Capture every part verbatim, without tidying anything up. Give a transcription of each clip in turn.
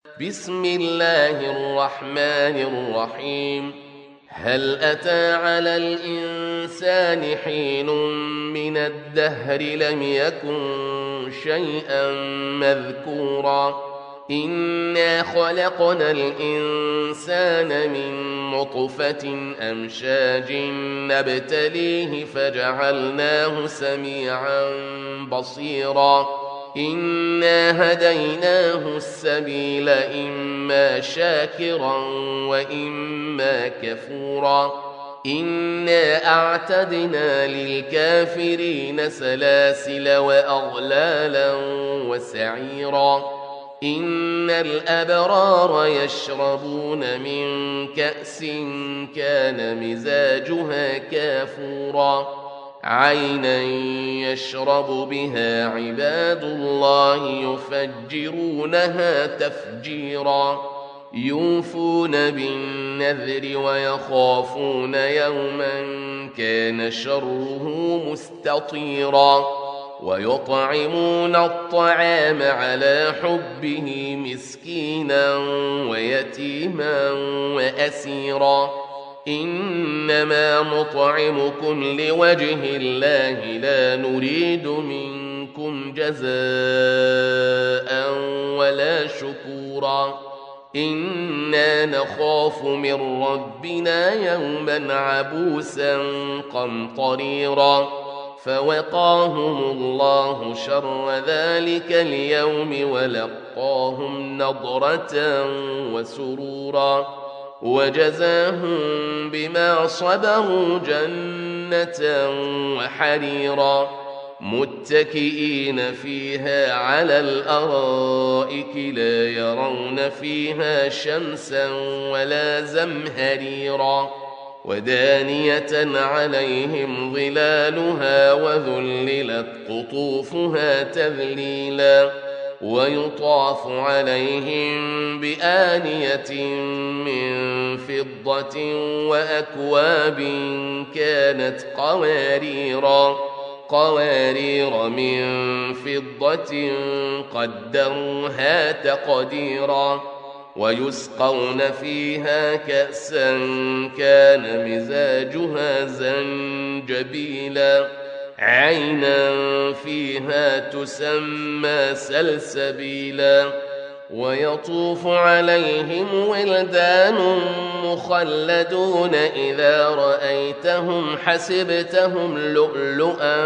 بسم الله الرحمن الرحيم. هل أتى على الإنسان حين من الدهر لم يكن شيئا مذكورا إنا خلقنا الإنسان من نطفة أمشاج نبتليه فجعلناه سميعا بصيرا إنا هديناه السبيل إما شاكرا وإما كفورا إنا أعتدنا للكافرين سلاسل وأغلالا وسعيرا إن الأبرار يشربون من كأس كان مزاجها كافورا عينا يشرب بها عباد الله يفجرونها تفجيرا يوفون بالنذر ويخافون يوما كان شره مستطيرا ويطعمون الطعام على حبه مسكينا ويتيما وأسيرا إنما نطعمكم لوجه الله لا نريد منكم جزاء ولا شكورا إنا نخاف من ربنا يوما عبوسا قمطريرا فوقاهم الله شر ذلك اليوم ولقاهم نضرة وسرورا وجزاهم بما صبروا جنة وحريرا متكئين فيها على الأرائك لا يرون فيها شمسا ولا زمهريرا ودانية عليهم ظلالها وذللت قطوفها تذليلا ويطاف عليهم بآنية من فضة وأكواب كانت قواريرا قوارير من فضة قدروها تقديرا ويسقون فيها كأسا كان مزاجها زنجبيلا عينا فيها تسمى سلسبيلا ويطوف عليهم ولدان مخلدون إذا رأيتهم حسبتهم لؤلؤا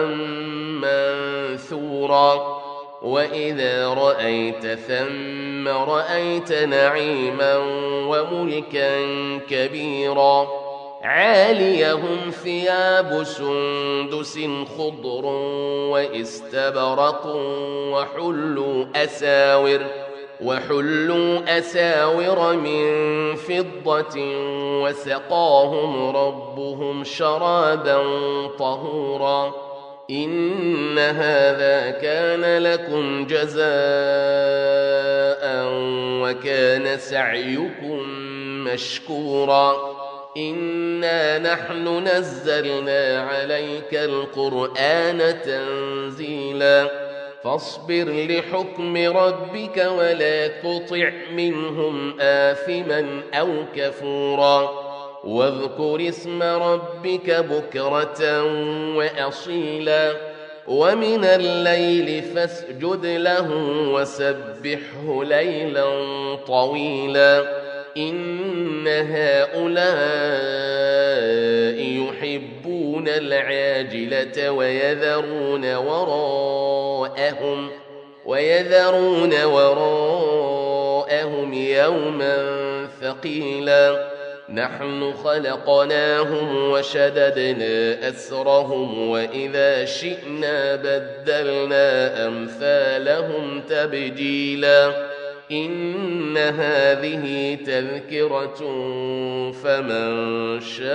منثورا وإذا رأيت ثم رأيت نعيما وملكا كبيرا عاليهم ثياب سندس خضر واستبرق وحلوا أساور وحلوا أساور من فضة وسقاهم ربهم شرابا طهورا إن هذا كان لكم جزاء وكان سعيكم مشكورا إنا نحن نزلنا عليك القرآن تنزيلا فاصبر لحكم ربك ولا تطع منهم آثما أو كفورا واذكر اسم ربك بكرة وأصيلا ومن الليل فاسجد له وسبحه ليلا طويلا إن هؤلاء يحبون العاجلة ويذرون وراءهم ويذرون وراءهم يوما ثقيلا نحن خلقناهم وشددنا أسرهم وإذا شئنا بدلنا أمثالهم تبديلا إن هذه تذكرة فمن شاء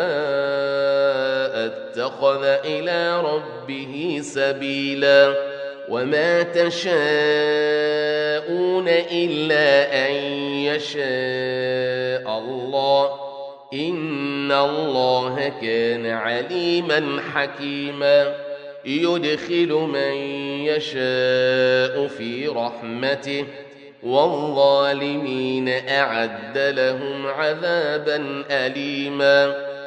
اتخذ إلى ربه سبيلا وما تشاءون إلا أن يشاء الله إن الله كان عليما حكيما يدخل من يشاء في رحمته والظالمين أعد لهم عذابا أليما